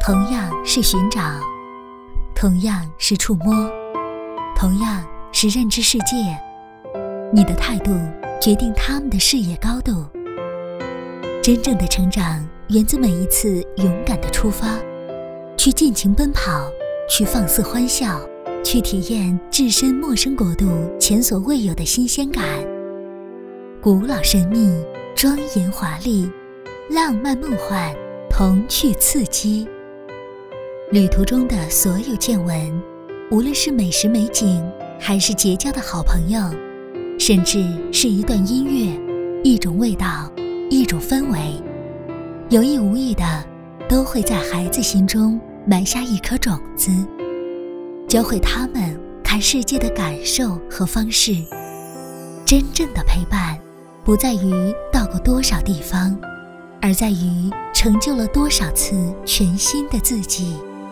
同样是寻找，同样是触摸，同样是认知世界。你的态度决定他们的视野高度。真正的成长源自每一次勇敢的出发，去尽情奔跑，去放肆欢笑，去体验置身陌生国度前所未有的新鲜感。古老神秘，庄严华丽，浪漫梦幻，童趣刺激。旅途中的所有见闻，无论是美食美景，还是结交的好朋友，甚至是一段音乐，一种味道，一种氛围，有意无意的都会在孩子心中埋下一颗种子，教会他们看世界的感受和方式。真正的陪伴不在于到过多少地方，而在于成就了多少次全新的自己。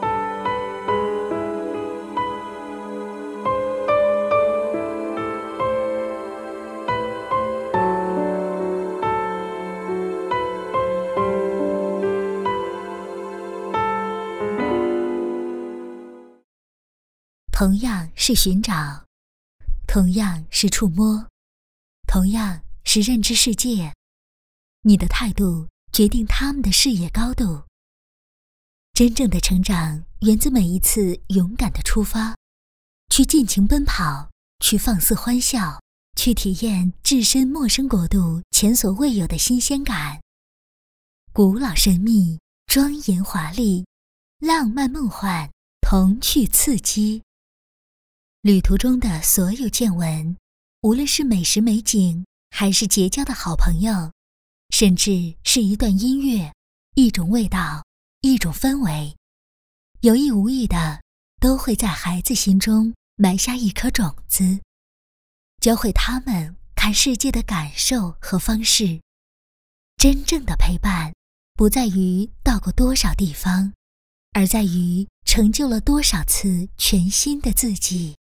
同样是寻找，同样是触摸，同样是认知世界。你的态度决定他们的视野高度。真正的成长源自每一次勇敢的出发，去尽情奔跑，去放肆欢笑，去体验置身陌生国度前所未有的新鲜感。古老神秘，庄严华丽，浪漫梦幻，童趣刺激。旅途中的所有见闻，无论是美食美景，还是结交的好朋友，甚至是一段音乐，一种味道，一种氛围，有意无意的都会在孩子心中埋下一颗种子，教会他们看世界的感受和方式。真正的陪伴不在于到过多少地方，而在于成就了多少次全新的自己。